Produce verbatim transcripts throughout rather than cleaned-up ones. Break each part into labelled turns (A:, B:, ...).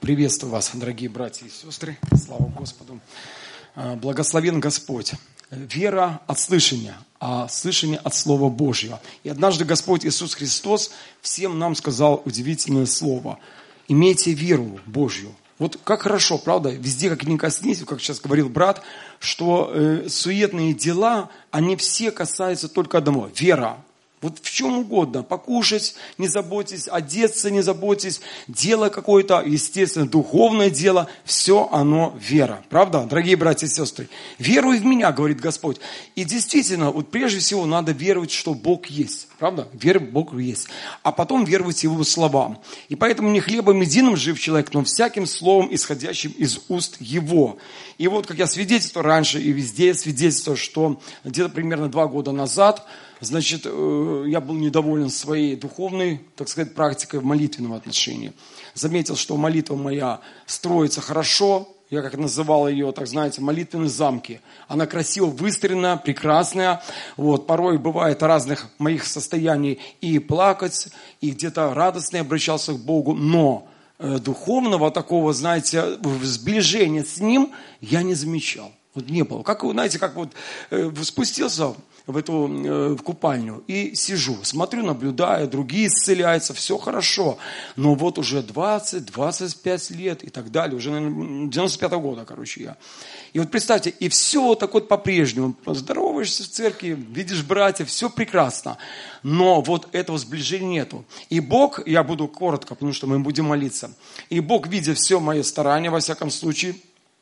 A: Приветствую вас, дорогие братья и сестры. Слава Господу. Благословен Господь. Вера от слышания, а слышание от Слова Божьего. И однажды Господь Иисус Христос всем нам сказал удивительное слово. Имейте веру Божью. Вот как хорошо, правда? Везде, как ни коснись, как сейчас говорил брат, что э, суетные дела, они все касаются только одного. Вера. Вот в чем угодно. Покушать не заботьтесь, одеться не заботьтесь, дело какое-то, естественно, духовное дело. Все оно вера. Правда, дорогие братья и сестры? Веруй в меня, говорит Господь. И действительно, вот прежде всего надо веровать, что Бог есть. Правда? Вера в Бога есть. А потом веровать Его словам. И поэтому не хлебом единым жив человек, но всяким словом, исходящим из уст Его. И вот, как я свидетельствовал раньше, и везде я свидетельствовал, что где-то примерно два года назад, значит, я был недоволен своей духовной, так сказать, практикой в молитвенном отношении. Заметил, что молитва моя строится хорошо. Я как называл ее, так знаете, молитвенные замки. Она красиво выстроена, прекрасная. Вот, порой бывает разных моих состояний и плакать, и где-то радостно обращался к Богу. Но э, духовного такого, знаете, сближения с Ним я не замечал. Вот не было. Как, знаете, как вот э, спустился в эту э, в купальню и сижу, смотрю, наблюдаю, другие исцеляются, все хорошо. Но вот уже двадцать-двадцать пять лет и так далее, уже, наверное, девяносто пятого года, короче, я. И вот представьте, и все вот так вот по-прежнему. Здороваешься в церкви, видишь братьев, все прекрасно. Но вот этого сближения нету. И Бог, я буду коротко, потому что мы будем молиться. И Бог, видя все мое старание, во всяком случае,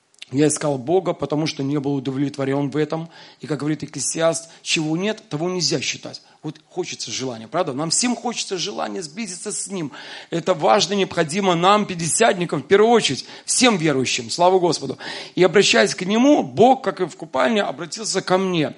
A: я искал Бога, потому что не был удовлетворен в этом. И, как говорит Экклесиаст, чего нет, того нельзя считать. Вот хочется желания, правда? Нам всем хочется желания сблизиться с Ним. Это важно, необходимо нам, пятидесятникам, в первую очередь, всем верующим, слава Господу. И обращаясь к Нему, Бог, как и в купальне, обратился ко мне.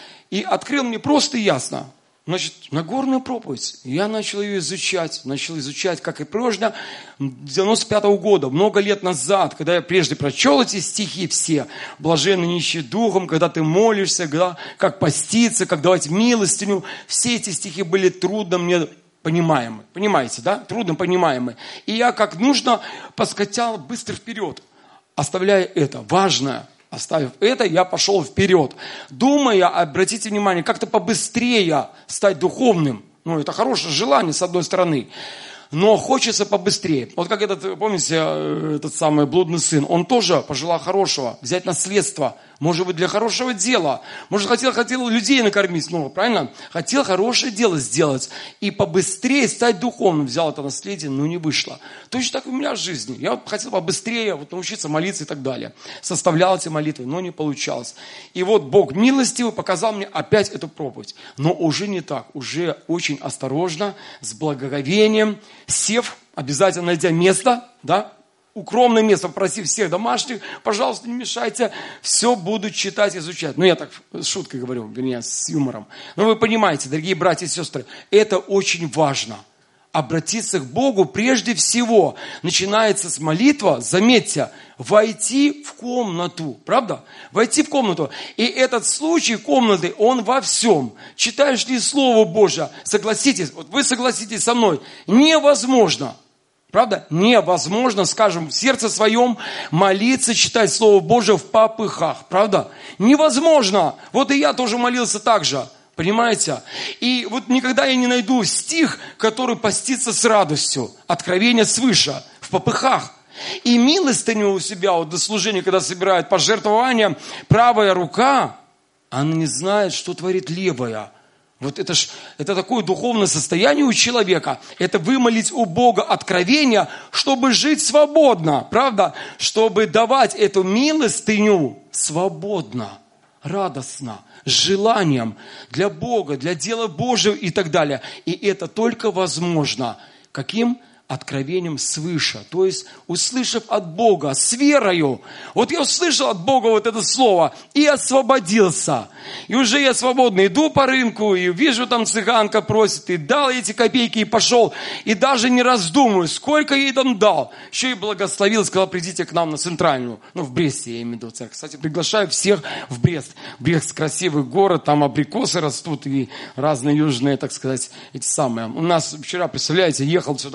A: И открыл мне просто и ясно. Значит, Нагорную проповедь. Я начал ее изучать. Начал изучать, как и прежде, девяносто пятого года, много лет назад, когда я прежде прочел эти стихи все. Блаженны нищие духом, когда ты молишься, когда, как поститься, как давать милостыню. Все эти стихи были трудно мне понимаемы. Понимаете, да? Трудно понимаемы. И я, как нужно, поскакал быстро вперед, оставляя это важное. Оставив это, я пошел вперед, думая, обратите внимание, как-то побыстрее стать духовным. Ну, это хорошее желание, с одной стороны. Но хочется побыстрее. Вот как этот, помните, этот самый блудный сын, он тоже пожелал хорошего, взять наследство, может быть, для хорошего дела. Может, хотел, хотел людей накормить снова, правильно? Хотел хорошее дело сделать и побыстрее стать духовным. Взял это наследие, но не вышло. Точно так и у меня в жизни. Я хотел побыстрее вот, научиться молиться и так далее. Составлял эти молитвы, но не получалось. И вот Бог милостивый показал мне опять эту проповедь. Но уже не так, уже очень осторожно, с благоговением, сев, обязательно найдя место, да, укромное место, попросив всех домашних, пожалуйста, не мешайте, все буду читать, изучать. Ну, я так с шуткой говорю, вернее, с юмором. Но вы понимаете, дорогие братья и сестры, это очень важно. Обратиться к Богу прежде всего. Начинается с молитвы, заметьте, войти в комнату, правда? Войти в комнату. И этот случай комнаты, он во всем. Читаешь ли Слово Божье, согласитесь, вот вы согласитесь со мной, невозможно. Правда? Невозможно, скажем, в сердце своем молиться, читать Слово Божие в попыхах. Правда? Невозможно. Вот и я тоже молился так же. Понимаете? И вот никогда я не найду стих, который постится с радостью. Откровение свыше, в попыхах. И милостыню у себя, вот до служения, когда собирают пожертвования, правая рука, она не знает, что творит левая. Вот это ж, это такое духовное состояние у человека. Это вымолить у Бога откровение, чтобы жить свободно, правда? Чтобы давать эту милостыню свободно, радостно, с желанием для Бога, для дела Божьего и так далее. И это только возможно. Каким? Откровением свыше, то есть услышав от Бога, с верою. Вот я услышал от Бога вот это слово и освободился. И уже я свободно иду по рынку, и вижу, там цыганка просит, и дал эти копейки, и пошел. И даже не раздумываю, сколько ей там дал. Еще и благословил, сказал, придите к нам на центральную. Ну, в Бресте, я имею в виду церковь. Кстати, приглашаю всех в Брест. Брест красивый город, там абрикосы растут, и разные южные, так сказать, эти самые. У нас вчера, представляете, ехал сюда к вам,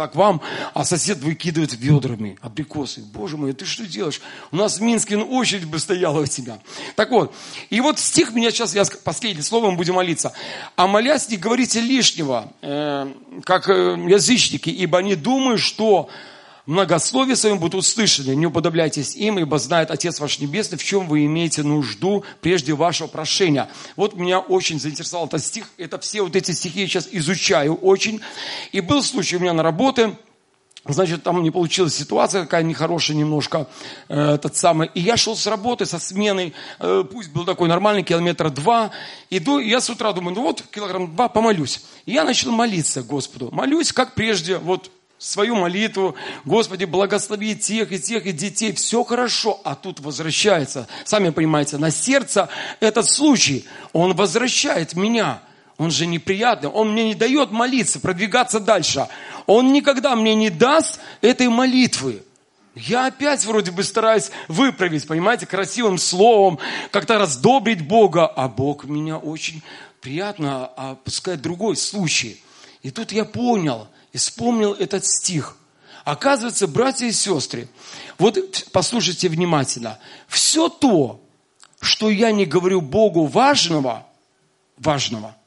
A: а сосед выкидывает ведрами абрикосы. Боже мой, ты что делаешь? У нас в Минске ну, очередь бы стояла у тебя. Так вот, и вот стих меня сейчас, я последнее слово, мы будем молиться. А молясь, не говорите лишнего, э, как э, язычники, ибо они думают, что многословие своим будут услышаны. Не уподобляйтесь им, ибо знает Отец ваш Небесный, в чем вы имеете нужду прежде вашего прошения. Вот меня очень заинтересовал этот стих. Это все вот эти стихи я сейчас изучаю очень. И был случай у меня на работе. Значит, там не получилась ситуация какая нехорошая немножко, э, этот самый. И я шел с работы, со сменой, э, пусть был такой нормальный, километра два. Иду, и я с утра думаю, ну вот, килограмм два, помолюсь. И я начал молиться Господу. Молюсь, как прежде, вот, свою молитву, Господи, благослови тех и тех и детей, все хорошо, а тут возвращается, сами понимаете, на сердце этот случай, он возвращает меня, он же неприятный, он мне не дает молиться, продвигаться дальше, он никогда мне не даст этой молитвы. Я опять вроде бы стараюсь выправить, понимаете, красивым словом, как-то раздобрить Бога, а Бог меня очень приятно опускает другой случай. И тут я понял, и вспомнил этот стих. Оказывается, братья и сестры, вот послушайте внимательно. Все то, что я не говорю Богу важного, важного,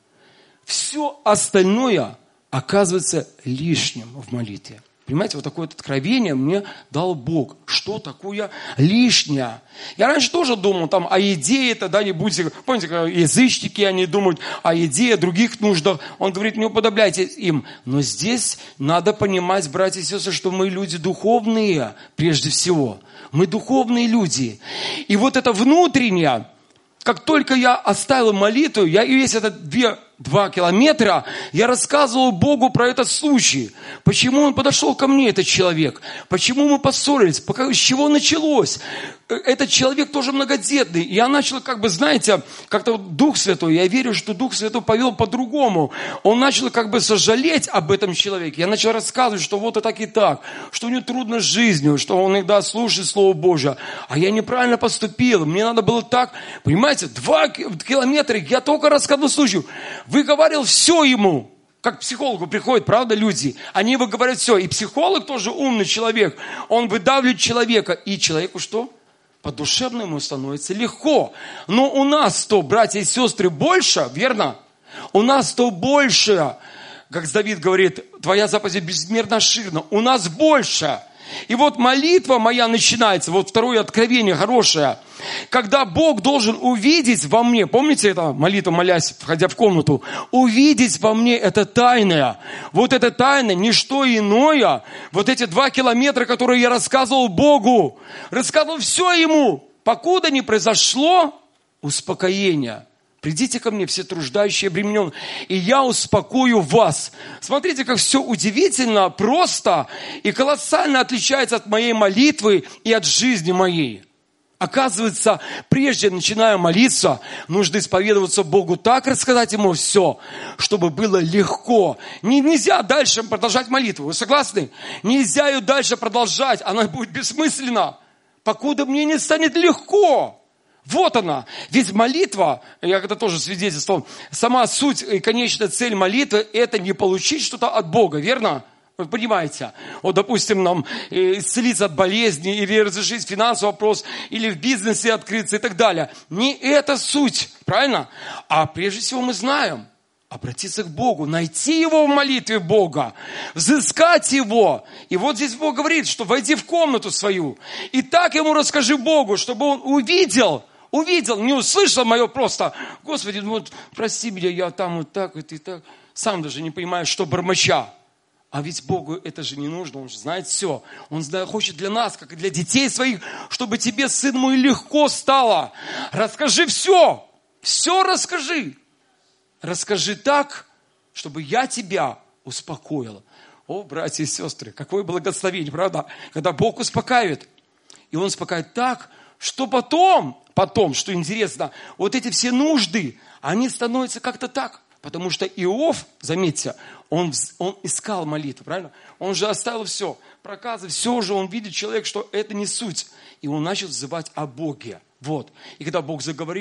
A: все остальное оказывается лишним в молитве. Понимаете, вот такое вот откровение мне дал Бог. Что такое лишнее? Я раньше тоже думал там о еде, это, да, не будете, помните, как язычники, они думают о еде, о других нуждах. Он говорит, не уподобляйтесь им. Но здесь надо понимать, братья и сестры, что мы люди духовные, прежде всего. Мы духовные люди. И вот это внутреннее, как только я оставил молитву, я и весь этот две, два километра, я рассказывал Богу про этот случай. Почему он подошел ко мне, этот человек? Почему мы поссорились? С чего началось? Этот человек тоже многодетный. И я начал, как бы, знаете, как-то вот Дух Святой, я верю, что Дух Святой повел по-другому. Он начал как бы сожалеть об этом человеке. Я начал рассказывать, что вот и так и так, что у него трудно с жизнью, что он иногда слушает Слово Божие. А я неправильно поступил. Мне надо было так, понимаете, два километра, я только рассказывал случай. Выговаривал все ему. Как к психологу приходят, правда, люди? Они выговаривают все. И психолог тоже умный человек. Он выдавливает человека. И человеку что? По-душевному становится легко. Но у нас-то, братья и сестры, больше, верно? У нас-то больше. Как Давид говорит, твоя заповедь безмерно обширна. У нас больше. И вот молитва моя начинается, вот второе откровение хорошее, когда Бог должен увидеть во мне, помните это молитва, молясь, входя в комнату, увидеть во мне это тайное. Вот это тайное, не что иное, вот эти два километра, которые я рассказывал Богу, рассказывал все Ему, покуда не произошло успокоение. Придите ко мне, все труждающие, обремененные, и я успокою вас. Смотрите, как все удивительно, просто и колоссально отличается от моей молитвы и от жизни моей. Оказывается, прежде начиная молиться, нужно исповедоваться Богу так, рассказать Ему все, чтобы было легко. Не, нельзя дальше продолжать молитву, вы согласны? Нельзя ее дальше продолжать, она будет бессмысленна, покуда мне не станет легко. Вот она. Ведь молитва, я когда тоже свидетельствовал, сама суть и конечная цель молитвы – это не получить что-то от Бога, верно? Вы понимаете? Вот, допустим, нам исцелиться от болезни, или разрешить финансовый вопрос, или в бизнесе открыться и так далее. Не это суть, правильно? А прежде всего мы знаем, обратиться к Богу, найти Его в молитве Бога, взыскать Его. И вот здесь Бог говорит, что войди в комнату свою, и так Ему расскажи Богу, чтобы Он увидел, увидел, не услышал мое просто, Господи, ну вот прости меня, я там вот так вот и так, сам даже не понимаю, что бормоча. А ведь Богу это же не нужно, Он же знает все. Он хочет для нас, как и для детей своих, чтобы тебе, сын мой, легко стало. Расскажи все, все расскажи. Расскажи так, чтобы я тебя успокоил. О, братья и сестры, какое благословение, правда? Когда Бог успокаивает. И Он успокаивает так, что потом, потом, что интересно, вот эти все нужды, они становятся как-то так. Потому что Иов, заметьте, он, он искал молитву, правильно? Он же оставил все, проказы, все же он видит, человек, что это не суть. И он начал взывать о Боге. Вот. И когда Бог заговорил,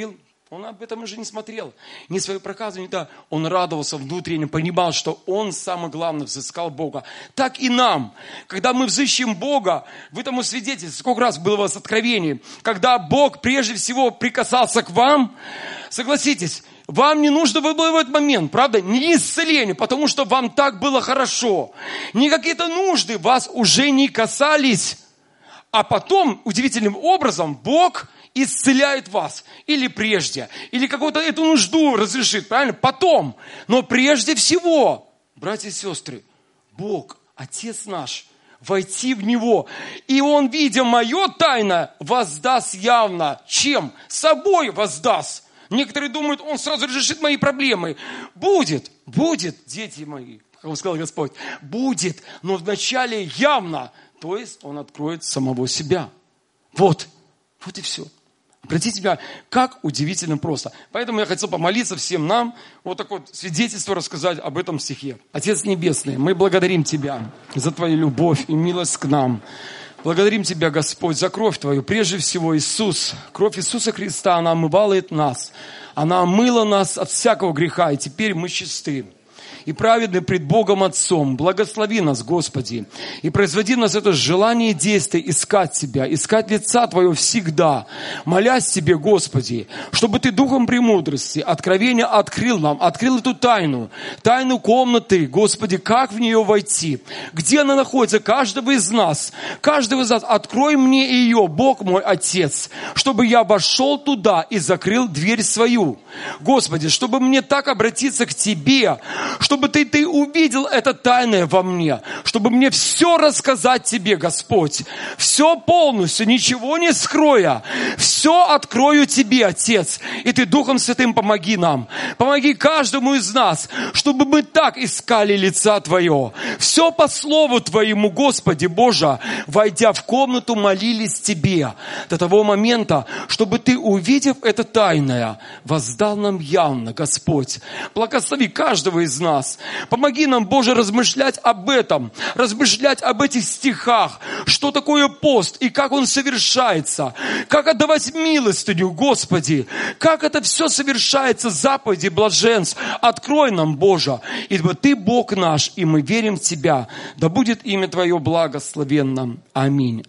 A: Он об этом уже не смотрел. Ни свои проказы, ни то. Он радовался внутренне, понимал, что он, самое главное, взыскал Бога. Так и нам. Когда мы взыщем Бога, вы тому свидетельствуете, сколько раз было у вас откровений, когда Бог прежде всего прикасался к вам, согласитесь, вам не нужно было в этот момент, правда, не исцеление, потому что вам так было хорошо. Ни какие-то нужды вас уже не касались. А потом, удивительным образом, Бог исцеляет вас. Или прежде. Или какую-то эту нужду разрешит. Правильно? Потом. Но прежде всего, братья и сестры, Бог, Отец наш, войти в Него. И Он, видя мое тайное, воздаст явно. Чем? Собой воздаст. Некоторые думают, Он сразу разрешит мои проблемы. Будет. Будет, дети мои. Как сказал Господь. Будет. Но вначале явно. То есть Он откроет самого себя. Вот. Вот и все. Обратите внимание, как удивительно просто. Поэтому я хотел помолиться всем нам, вот такое вот свидетельство рассказать об этом стихе. Отец Небесный, мы благодарим Тебя за Твою любовь и милость к нам. Благодарим Тебя, Господь, за кровь Твою. Прежде всего, Иисус, кровь Иисуса Христа, она омывает нас. Она омыла нас от всякого греха, и теперь мы чисты. И праведны пред Богом Отцом. Благослови нас, Господи, и производи в нас это желание и действие искать Тебя, искать лица Твоего всегда, молясь Тебе, Господи, чтобы Ты духом премудрости, откровения открыл нам, открыл эту тайну, тайну комнаты, Господи, как в нее войти, где она находится, каждого из нас, каждого из нас, открой мне ее, Бог мой Отец, чтобы я вошел туда и закрыл дверь свою, Господи, чтобы мне так обратиться к Тебе, чтобы Чтобы ты, ты увидел это тайное во мне, чтобы мне все рассказать Тебе, Господь, все полностью, ничего не скроя, все открою Тебе, Отец, и Ты Духом Святым помоги нам, помоги каждому из нас, чтобы мы так искали лица Твое, все по Слову Твоему, Господи Боже, войдя в комнату, молились Тебе до того момента, чтобы Ты, увидев это тайное, воздал нам явно, Господь, благослови каждого из нас. Помоги нам, Боже, размышлять об этом, размышлять об этих стихах, что такое пост и как он совершается, как отдавать милостыню, Господи, как это все совершается, заповеди, блаженств. Открой нам, Боже, ибо Ты Бог наш, и мы верим в Тебя. Да будет имя Твое благословенно. Аминь.